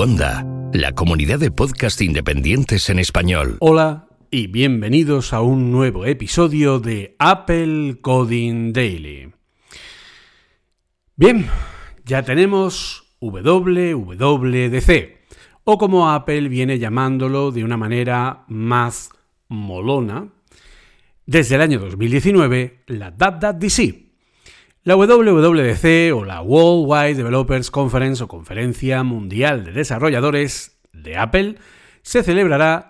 Podonda, la comunidad de podcast independientes en español. Hola y bienvenidos a un nuevo episodio de Apple Coding Daily. Bien, ya tenemos WWDC, o como Apple viene llamándolo de una manera más molona, desde el año 2019, la WWDC. La WWDC o la Worldwide Developers Conference o Conferencia Mundial de Desarrolladores de Apple se celebrará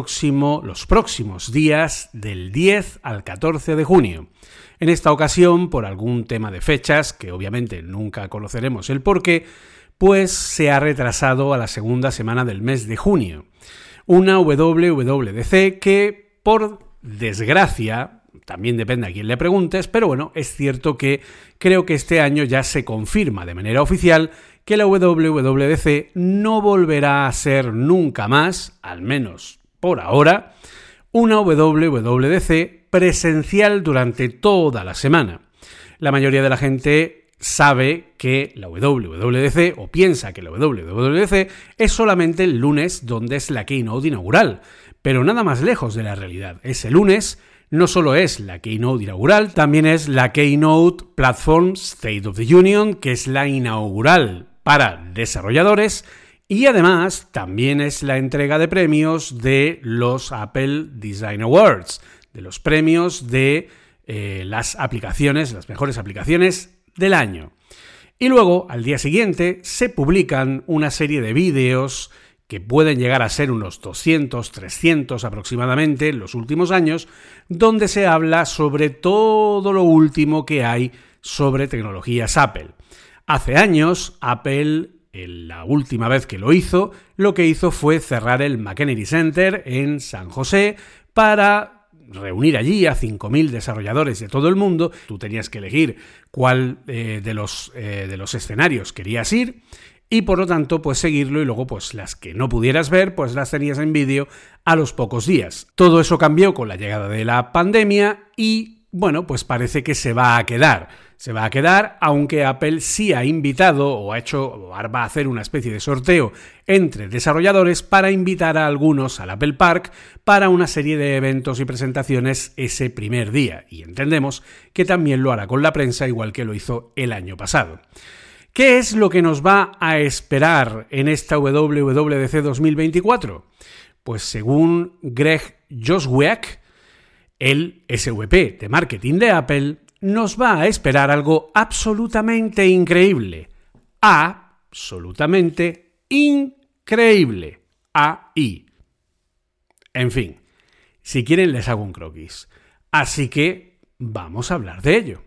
los próximos días del 10 al 14 de junio. En esta ocasión, por algún tema de fechas, que obviamente nunca conoceremos el porqué, pues se ha retrasado a la segunda semana del mes de junio. Una WWDC que, por desgracia, también depende a quién le preguntes, pero bueno, es cierto que creo que este año ya se confirma de manera oficial que la WWDC no volverá a ser nunca más, al menos por ahora, una WWDC presencial durante toda la semana. La mayoría de la gente sabe que la WWDC, o piensa que la WWDC es solamente el lunes, donde es la keynote inaugural, pero nada más lejos de la realidad. Ese lunes no solo es la Keynote inaugural, también es la Keynote Platform State of the Union, que es la inaugural para desarrolladores, y además también es la entrega de premios de los Apple Design Awards, de los premios de las mejores aplicaciones del año. Y luego, al día siguiente, se publican una serie de vídeos que pueden llegar a ser unos 200, 300 aproximadamente en los últimos años, donde se habla sobre todo lo último que hay sobre tecnologías Apple. Hace años, Apple, la última vez que lo que hizo fue cerrar el McKennedy Center en San José para reunir allí a 5.000 desarrolladores de todo el mundo. Tú tenías que elegir cuál de los escenarios querías ir, y por lo tanto, pues seguirlo, y luego pues las que no pudieras ver, pues las tenías en vídeo a los pocos días. Todo eso cambió con la llegada de la pandemia y, bueno, pues parece que se va a quedar. Se va a quedar, aunque Apple sí ha invitado o va a hacer una especie de sorteo entre desarrolladores para invitar a algunos al Apple Park para una serie de eventos y presentaciones ese primer día. Y entendemos que también lo hará con la prensa, igual que lo hizo el año pasado. ¿Qué es lo que nos va a esperar en esta WWDC 2024? Pues según Greg Joswiak, el SVP de marketing de Apple, nos va a esperar algo absolutamente increíble. Absolutamente increíble. AI. En fin, si quieren les hago un croquis. Así que vamos a hablar de ello.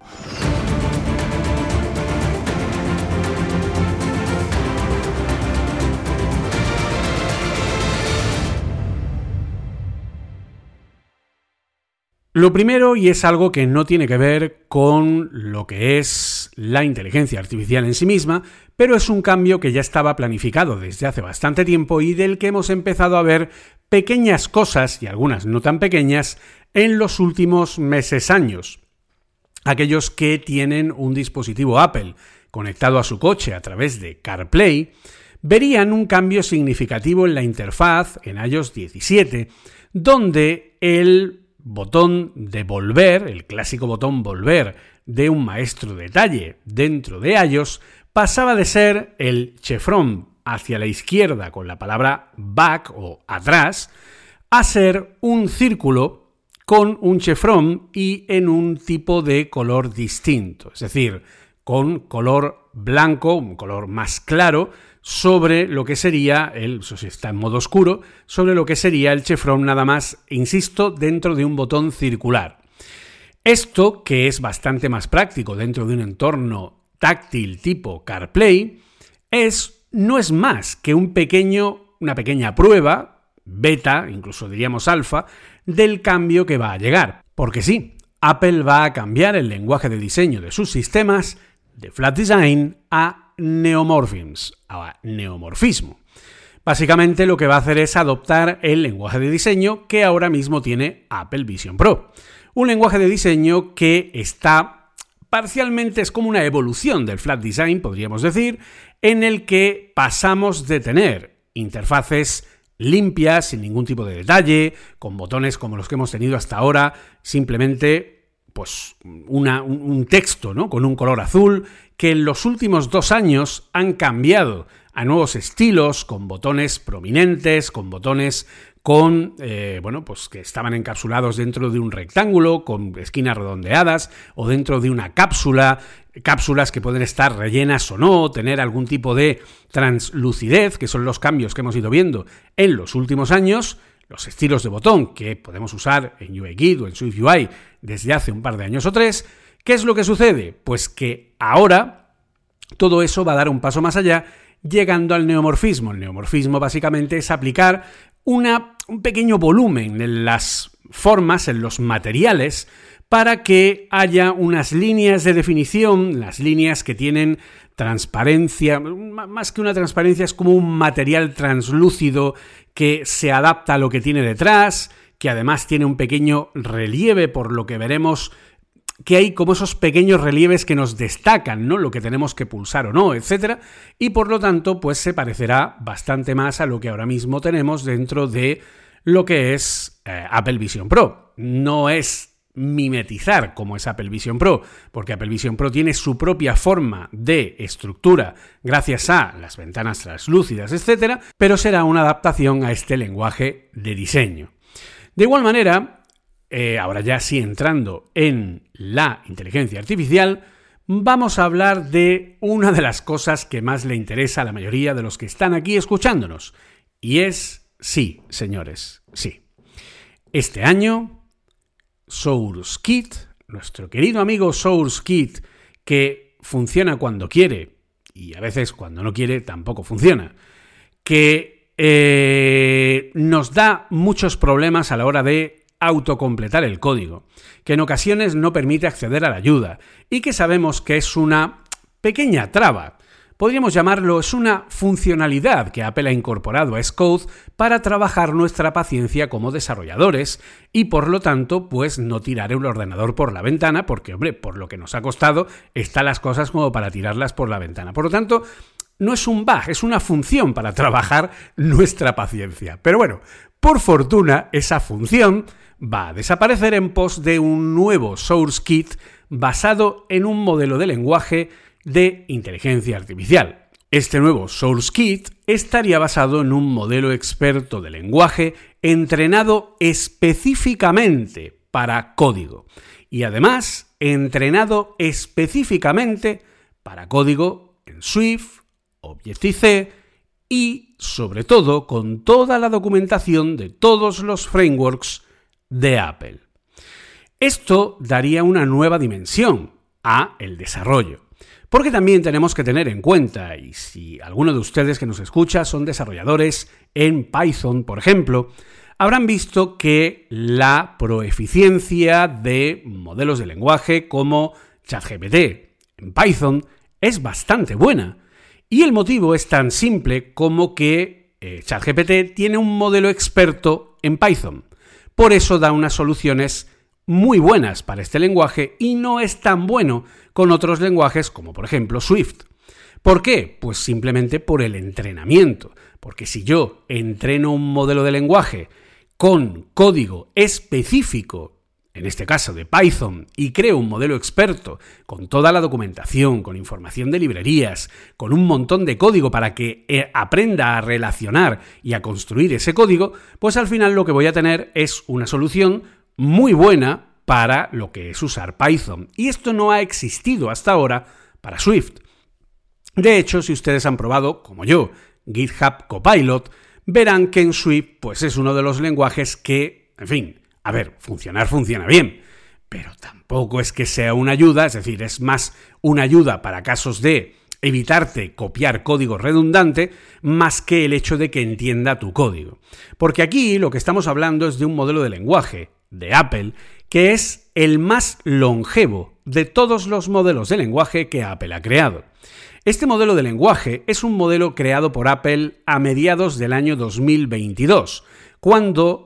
Lo primero, y es algo que no tiene que ver con lo que es la inteligencia artificial en sí misma, pero es un cambio que ya estaba planificado desde hace bastante tiempo y del que hemos empezado a ver pequeñas cosas, y algunas no tan pequeñas, en los últimos meses, años. Aquellos que tienen un dispositivo Apple conectado a su coche a través de CarPlay, verían un cambio significativo en la interfaz en iOS 17, donde el botón de volver, el clásico botón volver de un maestro detalle dentro de iOS, pasaba de ser el chevron hacia la izquierda con la palabra back o atrás, a ser un círculo con un chevron y en un tipo de color distinto, es decir, con color blanco, un color más claro, sobre lo que sería, eso sí está en modo oscuro, sobre lo que sería el chevron nada más, insisto, dentro de un botón circular. Esto, que es bastante más práctico dentro de un entorno táctil tipo CarPlay, no es más que una pequeña prueba, beta, incluso diríamos alfa, del cambio que va a llegar. Porque sí, Apple va a cambiar el lenguaje de diseño de sus sistemas de Flat Design a neomorfismo. Básicamente lo que va a hacer es adoptar el lenguaje de diseño que ahora mismo tiene Apple Vision Pro. Un lenguaje de diseño que está parcialmente, es como una evolución del Flat Design, podríamos decir, en el que pasamos de tener interfaces limpias, sin ningún tipo de detalle, con botones como los que hemos tenido hasta ahora, simplemente pues un texto, ¿no?, con un color azul, que en los últimos 2 años han cambiado a nuevos estilos, con botones prominentes, con botones pues que estaban encapsulados dentro de un rectángulo, con esquinas redondeadas, o dentro de una cápsulas que pueden estar rellenas o no, tener algún tipo de translucidez, que son los cambios que hemos ido viendo en los últimos años, los estilos de botón que podemos usar en UIKit o en SwiftUI desde hace un par de años o 3. ¿Qué es lo que sucede? Pues que ahora todo eso va a dar un paso más allá, llegando al neomorfismo. El neomorfismo básicamente es aplicar un pequeño volumen en las formas, en los materiales, para que haya unas líneas de definición, las líneas que tienen transparencia, más que una transparencia, es como un material translúcido que se adapta a lo que tiene detrás, que además tiene un pequeño relieve, por lo que veremos que hay como esos pequeños relieves que nos destacan, ¿no?, lo que tenemos que pulsar o no, etcétera, y por lo tanto pues se parecerá bastante más a lo que ahora mismo tenemos dentro de lo que es Apple Vision Pro. No es mimetizar como es Apple Vision Pro, porque Apple Vision Pro tiene su propia forma de estructura gracias a las ventanas translúcidas, etcétera, pero será una adaptación a este lenguaje de diseño. De igual manera, ahora ya sí entrando en la inteligencia artificial, vamos a hablar de una de las cosas que más le interesa a la mayoría de los que están aquí escuchándonos. Y es, sí, señores, sí. Este año, SourceKit, nuestro querido amigo SourceKit, que funciona cuando quiere y a veces cuando no quiere tampoco funciona, que nos da muchos problemas a la hora de autocompletar el código, que en ocasiones no permite acceder a la ayuda y que sabemos que es una pequeña traba. Podríamos llamarlo, es una funcionalidad que Apple ha incorporado a Xcode para trabajar nuestra paciencia como desarrolladores y por lo tanto pues no tirar el ordenador por la ventana porque, hombre, por lo que nos ha costado están las cosas como para tirarlas por la ventana. Por lo tanto, no es un bug, es una función para trabajar nuestra paciencia. Pero bueno, por fortuna esa función va a desaparecer en pos de un nuevo SourceKit basado en un modelo de lenguaje de inteligencia artificial. Este nuevo SourceKit estaría basado en un modelo experto de lenguaje entrenado específicamente para código y además entrenado específicamente para código en Swift, Objective-C y sobre todo con toda la documentación de todos los frameworks de Apple. Esto daría una nueva dimensión a el desarrollo, porque también tenemos que tener en cuenta, y si alguno de ustedes que nos escucha son desarrolladores en Python, por ejemplo, habrán visto que la proeficiencia de modelos de lenguaje como ChatGPT en Python es bastante buena. Y el motivo es tan simple como que ChatGPT tiene un modelo experto en Python. Por eso da unas soluciones muy buenas para este lenguaje y no es tan bueno con otros lenguajes como por ejemplo Swift. ¿Por qué? Pues simplemente por el entrenamiento. Porque si yo entreno un modelo de lenguaje con código específico, en este caso de Python, y creo un modelo experto con toda la documentación, con información de librerías, con un montón de código para que aprenda a relacionar y a construir ese código, pues al final lo que voy a tener es una solución muy buena para lo que es usar Python. Y esto no ha existido hasta ahora para Swift. De hecho, si ustedes han probado, como yo, GitHub Copilot, verán que en Swift pues es uno de los lenguajes que, en fin, a ver, funcionar funciona bien, pero tampoco es que sea una ayuda, es decir, es más una ayuda para casos de evitarte copiar código redundante más que el hecho de que entienda tu código. Porque aquí lo que estamos hablando es de un modelo de lenguaje de Apple que es el más longevo de todos los modelos de lenguaje que Apple ha creado. Este modelo de lenguaje es un modelo creado por Apple a mediados del año 2022, cuando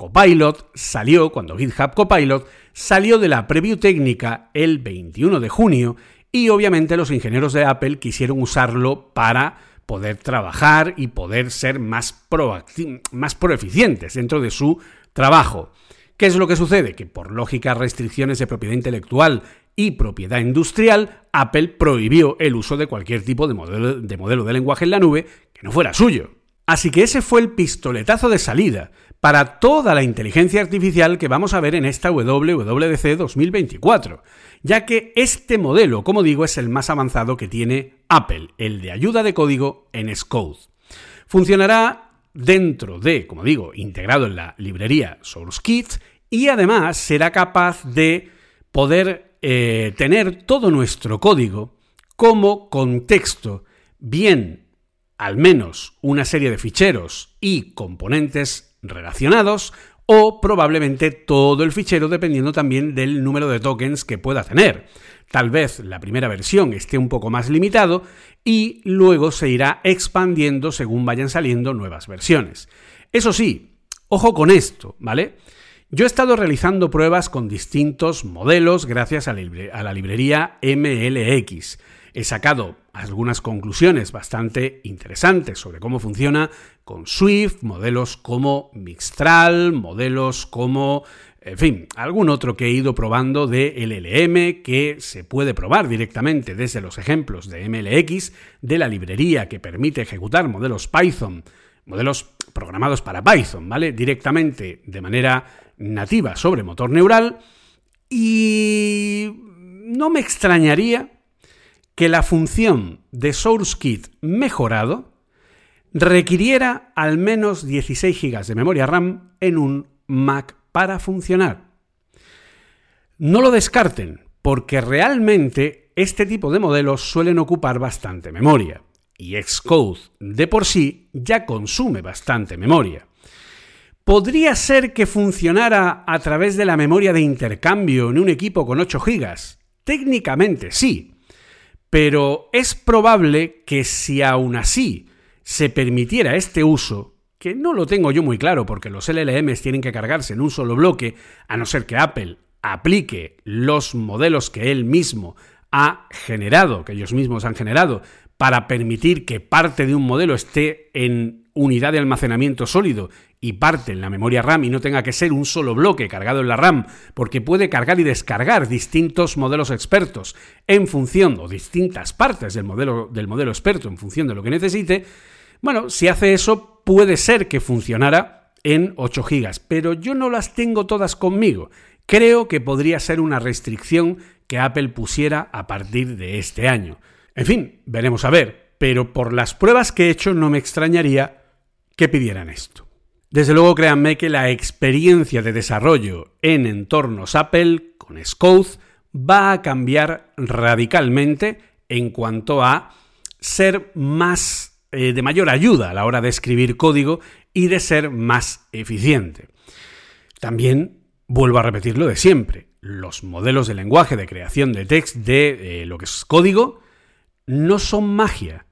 GitHub Copilot salió de la preview técnica el 21 de junio y obviamente los ingenieros de Apple quisieron usarlo para poder trabajar y poder ser más proeficientes dentro de su trabajo. ¿Qué es lo que sucede? Que por lógicas restricciones de propiedad intelectual y propiedad industrial, Apple prohibió el uso de cualquier tipo de modelo de lenguaje en la nube que no fuera suyo. Así que ese fue el pistoletazo de salida para toda la inteligencia artificial que vamos a ver en esta WWDC 2024, ya que este modelo, como digo, es el más avanzado que tiene Apple, el de ayuda de código en Xcode. Funcionará dentro de, como digo, integrado en la librería SourceKit, y además será capaz de poder tener todo nuestro código como contexto, bien al menos una serie de ficheros y componentes relacionados, o probablemente todo el fichero dependiendo también del número de tokens que pueda tener. Tal vez la primera versión esté un poco más limitado y luego se irá expandiendo según vayan saliendo nuevas versiones. Eso sí, ojo con esto, ¿vale? Yo he estado realizando pruebas con distintos modelos gracias a la librería MLX. He sacado algunas conclusiones bastante interesantes sobre cómo funciona con Swift, modelos como Mixtral, modelos como, en fin, algún otro que he ido probando de LLM que se puede probar directamente desde los ejemplos de MLX, de la librería que permite ejecutar modelos Python, modelos programados para Python, ¿vale? Directamente de manera nativa sobre motor neural, y no me extrañaría que la función de SourceKit mejorado requiriera al menos 16 GB de memoria RAM en un Mac para funcionar. No lo descarten, porque realmente este tipo de modelos suelen ocupar bastante memoria, y Xcode de por sí ya consume bastante memoria. ¿Podría ser que funcionara a través de la memoria de intercambio en un equipo con 8 GB? Técnicamente sí, pero es probable que si aún así se permitiera este uso, que no lo tengo yo muy claro porque los LLMs tienen que cargarse en un solo bloque, a no ser que Apple aplique los modelos que él mismo ha generado, que ellos mismos han generado, para permitir que parte de un modelo esté en unidad de almacenamiento sólido y parte en la memoria RAM y no tenga que ser un solo bloque cargado en la RAM, porque puede cargar y descargar distintos modelos expertos en función, o distintas partes del modelo experto en función de lo que necesite. Bueno, si hace eso, puede ser que funcionara en 8 GB, pero yo no las tengo todas conmigo. Creo que podría ser una restricción que Apple pusiera a partir de este año. En fin, veremos a ver, pero por las pruebas que he hecho no me extrañaría que pidieran esto. Desde luego, créanme que la experiencia de desarrollo en entornos Apple con Xcode va a cambiar radicalmente en cuanto a ser más de mayor ayuda a la hora de escribir código y de ser más eficiente. También vuelvo a repetir lo de siempre: los modelos de lenguaje de creación de text de lo que es código no son magia.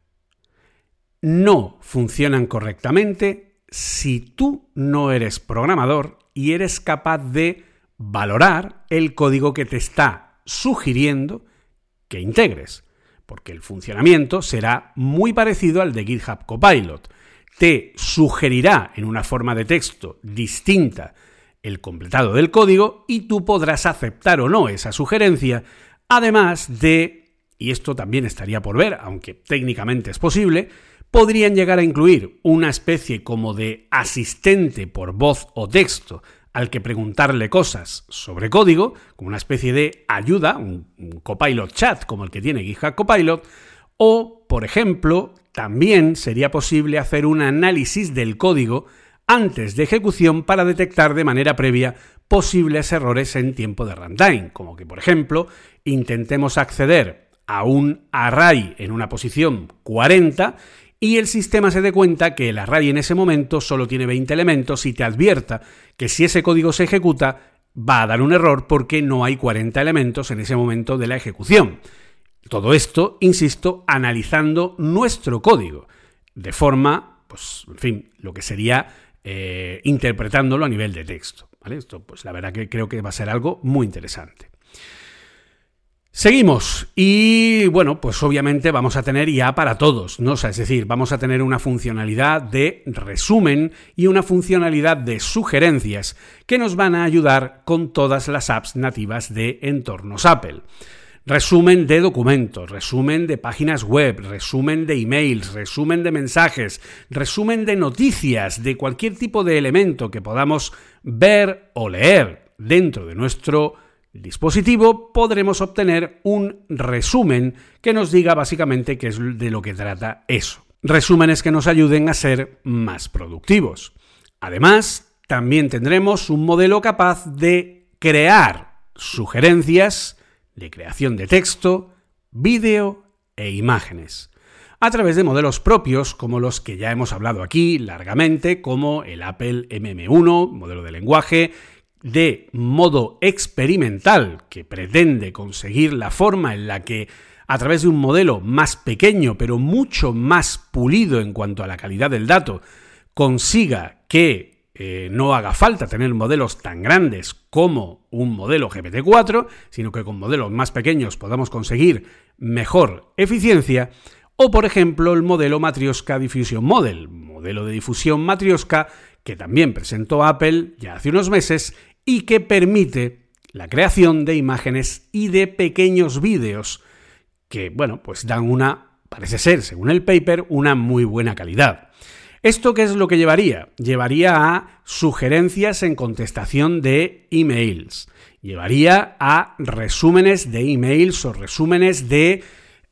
No funcionan correctamente si tú no eres programador y eres capaz de valorar el código que te está sugiriendo que integres, porque el funcionamiento será muy parecido al de GitHub Copilot. Te sugerirá en una forma de texto distinta el completado del código y tú podrás aceptar o no esa sugerencia, además de, y esto también estaría por ver, aunque técnicamente es posible, podrían llegar a incluir una especie como de asistente por voz o texto al que preguntarle cosas sobre código, como una especie de ayuda, un Copilot chat como el que tiene GitHub Copilot, o, por ejemplo, también sería posible hacer un análisis del código antes de ejecución para detectar de manera previa posibles errores en tiempo de runtime, como que, por ejemplo, intentemos acceder a un array en una posición 40 y el sistema se dé cuenta que el array en ese momento solo tiene 20 elementos y te advierta que si ese código se ejecuta va a dar un error porque no hay 40 elementos en ese momento de la ejecución. Todo esto, insisto, analizando nuestro código de forma, pues, en fin, lo que sería interpretándolo a nivel de texto, ¿vale? Esto, pues, la verdad que creo que va a ser algo muy interesante. Seguimos y bueno, pues obviamente vamos a tener IA para todos, ¿no? O sea, es decir, vamos a tener una funcionalidad de resumen y una funcionalidad de sugerencias que nos van a ayudar con todas las apps nativas de entornos Apple. Resumen de documentos, resumen de páginas web, resumen de emails, resumen de mensajes, resumen de noticias, de cualquier tipo de elemento que podamos ver o leer dentro de nuestro dispositivo, podremos obtener un resumen que nos diga básicamente qué es de lo que trata eso. Resúmenes que nos ayuden a ser más productivos. Además, también tendremos un modelo capaz de crear sugerencias de creación de texto, vídeo e imágenes, a través de modelos propios como los que ya hemos hablado aquí largamente, como el Apple MM1, modelo de lenguaje, de modo experimental, que pretende conseguir la forma en la que, a través de un modelo más pequeño pero mucho más pulido en cuanto a la calidad del dato, consiga que no haga falta tener modelos tan grandes como un modelo GPT-4, sino que con modelos más pequeños podamos conseguir mejor eficiencia, o por ejemplo el modelo Matryoshka Diffusion Model, modelo de difusión Matryoshka que también presentó Apple ya hace unos meses y que permite la creación de imágenes y de pequeños vídeos que, bueno, pues dan parece ser, según el paper, una muy buena calidad. ¿Esto qué es lo que llevaría? Llevaría a sugerencias en contestación de emails. Llevaría a resúmenes de emails o resúmenes de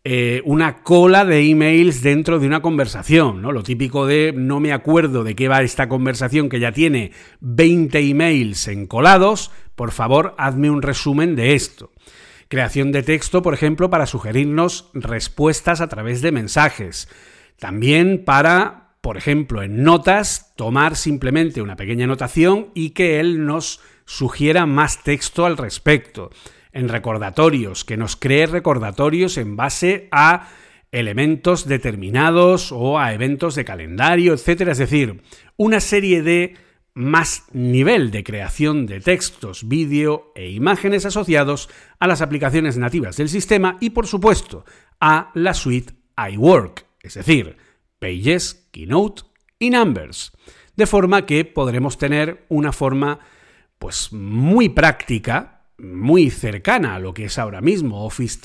una cola de emails dentro de una conversación, ¿no? Lo típico de no me acuerdo de qué va esta conversación que ya tiene 20 emails encolados, por favor, hazme un resumen de esto. Creación de texto, por ejemplo, para sugerirnos respuestas a través de mensajes. También para, por ejemplo, en notas, tomar simplemente una pequeña anotación y que él nos sugiera más texto al respecto. En recordatorios, que nos cree recordatorios en base a elementos determinados o a eventos de calendario, etcétera. Es decir, una serie de más nivel de creación de textos, vídeo e imágenes asociados a las aplicaciones nativas del sistema y, por supuesto, a la suite iWork, es decir, Pages, Keynote y Numbers. De forma que podremos tener una forma pues muy práctica, muy cercana a lo que es ahora mismo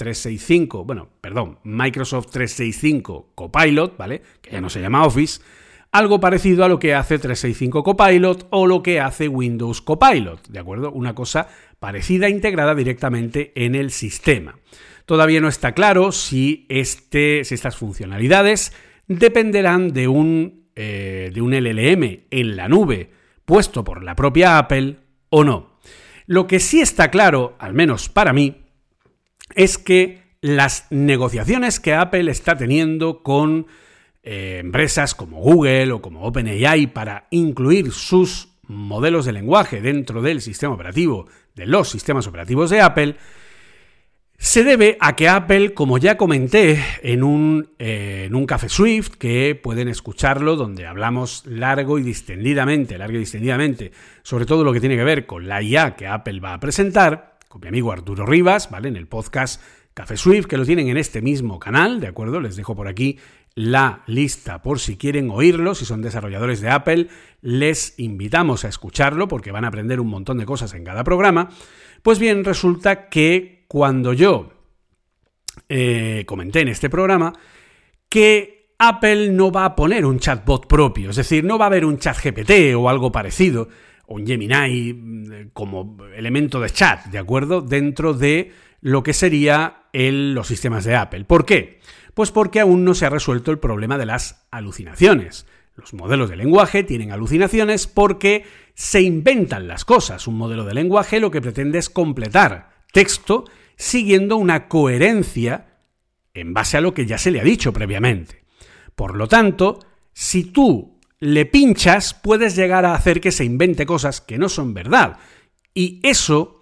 Microsoft 365 Copilot, ¿vale? Que ya no se llama Office, algo parecido a lo que hace 365 Copilot o lo que hace Windows Copilot, ¿de acuerdo? Una cosa parecida integrada directamente en el sistema. Todavía no está claro si estas funcionalidades dependerán de un LLM en la nube puesto por la propia Apple o no. Lo que sí está claro, al menos para mí, es que las negociaciones que Apple está teniendo con empresas como Google o como OpenAI para incluir sus modelos de lenguaje dentro del sistema operativo, de los sistemas operativos de Apple, se debe a que Apple, como ya comenté en un Café Swift, que pueden escucharlo, donde hablamos largo y distendidamente, sobre todo lo que tiene que ver con la IA que Apple va a presentar, con mi amigo Arturo Rivas, ¿vale? En el podcast Café Swift, que lo tienen en este mismo canal, ¿de acuerdo? Les dejo por aquí la lista por si quieren oírlo, si son desarrolladores de Apple, les invitamos a escucharlo porque van a aprender un montón de cosas en cada programa. Pues bien, resulta que cuando yo comenté en este programa que Apple no va a poner un chatbot propio, es decir, no va a haber un ChatGPT o algo parecido, o un Gemini como elemento de chat, ¿de acuerdo? Dentro de lo que sería los sistemas de Apple. ¿Por qué? Pues porque aún no se ha resuelto el problema de las alucinaciones. Los modelos de lenguaje tienen alucinaciones porque se inventan las cosas. Un modelo de lenguaje lo que pretende es completar texto siguiendo una coherencia en base a lo que ya se le ha dicho previamente. Por lo tanto, si tú le pinchas, puedes llegar a hacer que se invente cosas que no son verdad. Y eso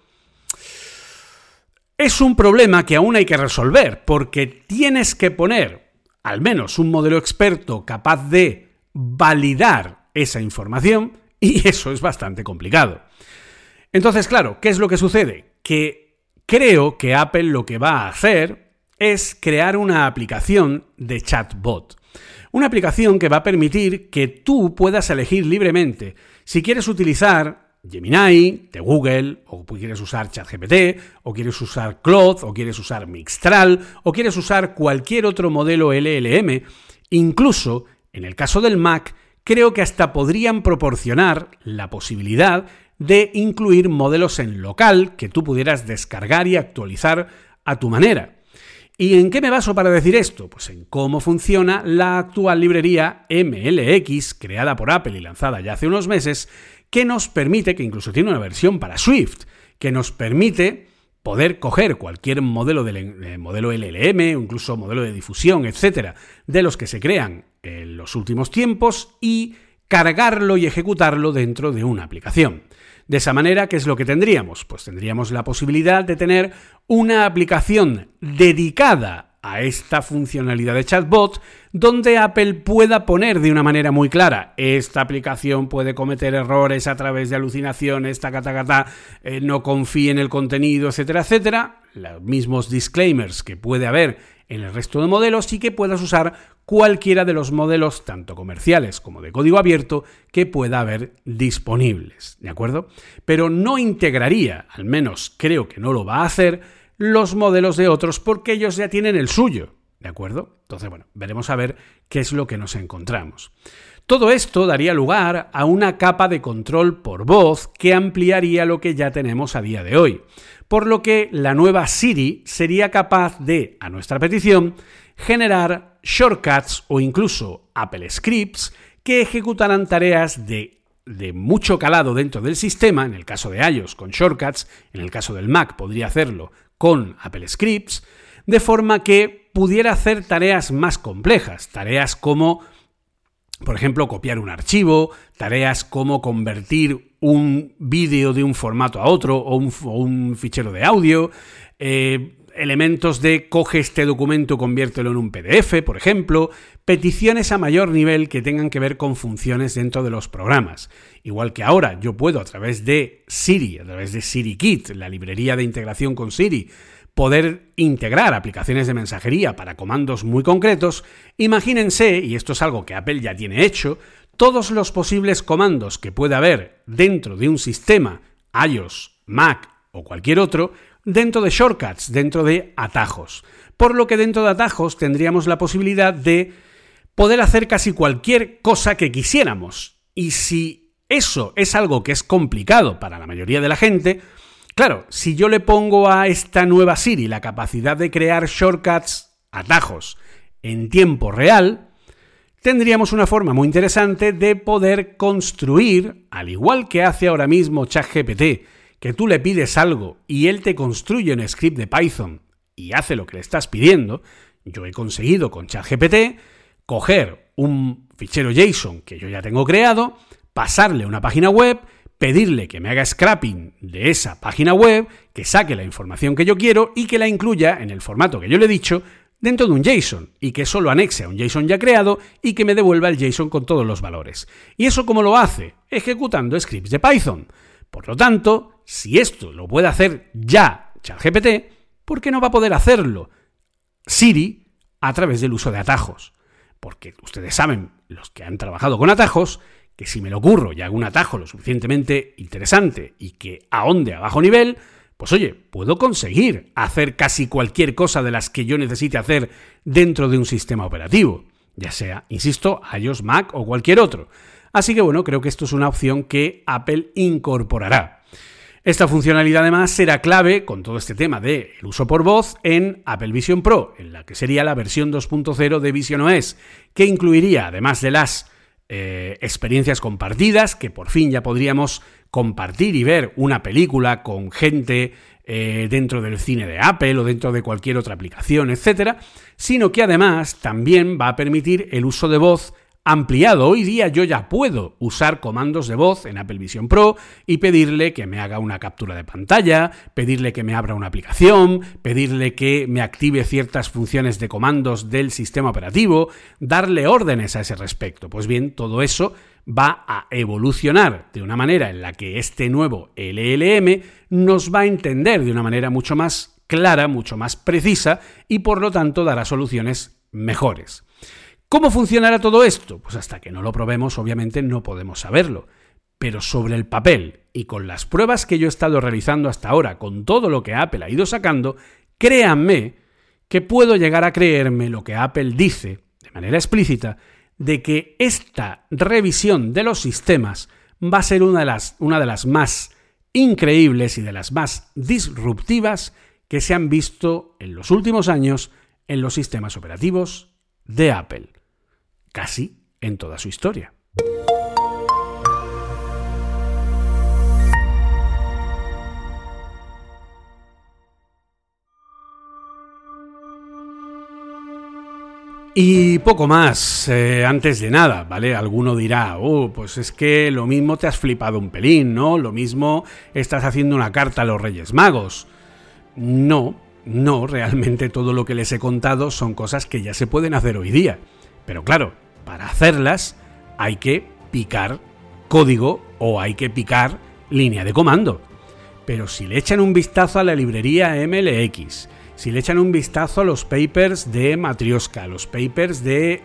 es un problema que aún hay que resolver, porque tienes que poner al menos un modelo experto capaz de validar esa información, y eso es bastante complicado. Entonces, claro, ¿qué es lo que sucede? Que creo que Apple lo que va a hacer es crear una aplicación de chatbot. Una aplicación que va a permitir que tú puedas elegir libremente si quieres utilizar Gemini de Google, o quieres usar ChatGPT, o quieres usar Claude, o quieres usar Mixtral, o quieres usar cualquier otro modelo LLM. Incluso, en el caso del Mac, creo que hasta podrían proporcionar la posibilidad de incluir modelos en local que tú pudieras descargar y actualizar a tu manera. ¿Y en qué me baso para decir esto? Pues en cómo funciona la actual librería MLX, creada por Apple y lanzada ya hace unos meses, que nos permite, que incluso tiene una versión para Swift, que nos permite poder coger cualquier modelo modelo LLM, o incluso modelo de difusión, etcétera, de los que se crean en los últimos tiempos y cargarlo y ejecutarlo dentro de una aplicación. De esa manera, ¿qué es lo que tendríamos? Pues tendríamos la posibilidad de tener una aplicación dedicada a esta funcionalidad de chatbot, donde Apple pueda poner de una manera muy clara: esta aplicación puede cometer errores a través de alucinaciones, no confíe en el contenido, etcétera, etcétera. Los mismos disclaimers que puede haber en el resto de modelos, y que puedas usar cualquiera de los modelos, tanto comerciales como de código abierto, que pueda haber disponibles, ¿de acuerdo? Pero no integraría, al menos creo que no lo va a hacer, los modelos de otros, porque ellos ya tienen el suyo, ¿de acuerdo? Entonces, bueno, veremos a ver qué es lo que nos encontramos. Todo esto daría lugar a una capa de control por voz que ampliaría lo que ya tenemos a día de hoy, por lo que la nueva Siri sería capaz de, a nuestra petición, generar shortcuts o incluso Apple Scripts que ejecutarán tareas de mucho calado dentro del sistema, en el caso de iOS con shortcuts, en el caso del Mac podría hacerlo con Apple Scripts, de forma que pudiera hacer tareas más complejas, tareas como, por ejemplo, copiar un archivo, tareas como convertir un vídeo de un formato a otro o un fichero de audio, elementos de coge este documento, conviértelo en un PDF, por ejemplo, peticiones a mayor nivel que tengan que ver con funciones dentro de los programas. Igual que ahora yo puedo a través de Siri, a través de SiriKit, la librería de integración con Siri, poder integrar aplicaciones de mensajería para comandos muy concretos. Imagínense, y esto es algo que Apple ya tiene hecho, todos los posibles comandos que pueda haber dentro de un sistema, iOS, Mac o cualquier otro, dentro de shortcuts, dentro de atajos. Por lo que dentro de atajos tendríamos la posibilidad de poder hacer casi cualquier cosa que quisiéramos. Y si eso es algo que es complicado para la mayoría de la gente, claro, si yo le pongo a esta nueva Siri la capacidad de crear shortcuts, atajos, en tiempo real, tendríamos una forma muy interesante de poder construir, al igual que hace ahora mismo ChatGPT, que tú le pides algo y él te construye un script de Python y hace lo que le estás pidiendo. Yo he conseguido con ChatGPT coger un fichero JSON que yo ya tengo creado, pasarle una página web, pedirle que me haga scrapping de esa página web, que saque la información que yo quiero y que la incluya en el formato que yo le he dicho dentro de un JSON, y que eso lo anexe a un JSON ya creado y que me devuelva el JSON con todos los valores. ¿Y eso cómo lo hace? Ejecutando scripts de Python. Por lo tanto, si esto lo puede hacer ya ChatGPT, ¿por qué no va a poder hacerlo Siri a través del uso de atajos? Porque ustedes saben, los que han trabajado con atajos, que si me lo ocurro y hago un atajo lo suficientemente interesante y que ahonde a bajo nivel, pues oye, puedo conseguir hacer casi cualquier cosa de las que yo necesite hacer dentro de un sistema operativo, ya sea, insisto, iOS, Mac o cualquier otro. Así que bueno, creo que esto es una opción que Apple incorporará. Esta funcionalidad además será clave con todo este tema del uso por voz en Apple Vision Pro, en la que sería la versión 2.0 de visionOS, que incluiría, además de las experiencias compartidas, que por fin ya podríamos compartir y ver una película con gente dentro del cine de Apple o dentro de cualquier otra aplicación, etcétera, sino que además también va a permitir el uso de voz ampliado. Hoy día yo ya puedo usar comandos de voz en Apple Vision Pro y pedirle que me haga una captura de pantalla, pedirle que me abra una aplicación, pedirle que me active ciertas funciones de comandos del sistema operativo, darle órdenes a ese respecto. Pues bien, todo eso va a evolucionar de una manera en la que este nuevo LLM nos va a entender de una manera mucho más clara, mucho más precisa y por lo tanto dará soluciones mejores. ¿Cómo funcionará todo esto? Pues hasta que no lo probemos, obviamente no podemos saberlo. Pero sobre el papel y con las pruebas que yo he estado realizando hasta ahora, con todo lo que Apple ha ido sacando, créanme que puedo llegar a creerme lo que Apple dice de manera explícita de que esta revisión de los sistemas va a ser una de las más increíbles y de las más disruptivas que se han visto en los últimos años en los sistemas operativos de Apple, casi en toda su historia. Y poco más, antes de nada, ¿vale? Alguno dirá, pues es que lo mismo te has flipado un pelín, ¿no? Lo mismo estás haciendo una carta a los Reyes Magos. No, realmente todo lo que les he contado son cosas que ya se pueden hacer hoy día. Pero claro, para hacerlas hay que picar código o hay que picar línea de comando. Pero si le echan un vistazo a la librería MLX, si le echan un vistazo a los papers de Matryoshka, a los papers de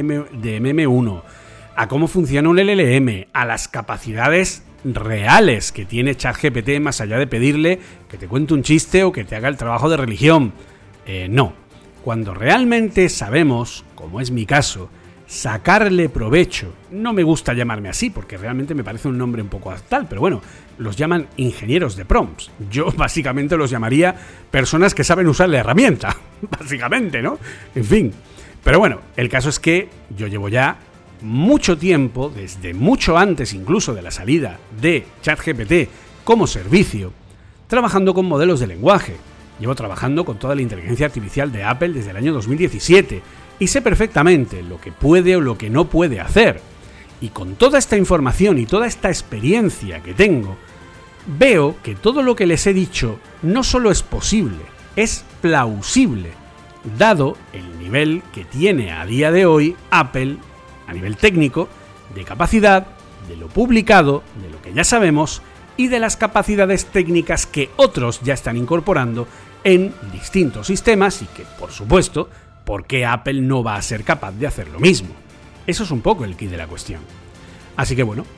MM1, a cómo funciona un LLM, a las capacidades reales que tiene ChatGPT más allá de pedirle que te cuente un chiste o que te haga el trabajo de religión. No. Cuando realmente sabemos, como es mi caso, sacarle provecho, no me gusta llamarme así porque realmente me parece un nombre un poco actual, pero bueno, los llaman ingenieros de prompts. Yo básicamente los llamaría personas que saben usar la herramienta, básicamente, ¿no? En fin, pero bueno, el caso es que yo llevo ya mucho tiempo, desde mucho antes incluso de la salida de ChatGPT como servicio, trabajando con modelos de lenguaje. Llevo trabajando con toda la inteligencia artificial de Apple desde el año 2017 y sé perfectamente lo que puede o lo que no puede hacer. Y con toda esta información y toda esta experiencia que tengo, veo que todo lo que les he dicho no solo es posible, es plausible, dado el nivel que tiene a día de hoy Apple a nivel técnico, de capacidad, de lo publicado, de lo que ya sabemos y de las capacidades técnicas que otros ya están incorporando en distintos sistemas y que, por supuesto, ¿por qué Apple no va a ser capaz de hacer lo mismo? Eso es un poco el quid de la cuestión. Así que bueno,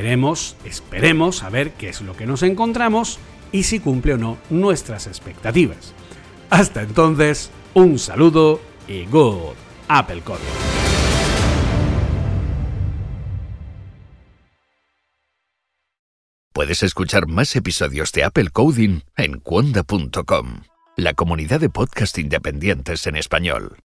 esperemos a ver qué es lo que nos encontramos y si cumple o no nuestras expectativas. Hasta entonces, un saludo y good Apple Coding. Puedes escuchar más episodios de Apple Coding en Cuonda.com, la comunidad de podcast independientes en español.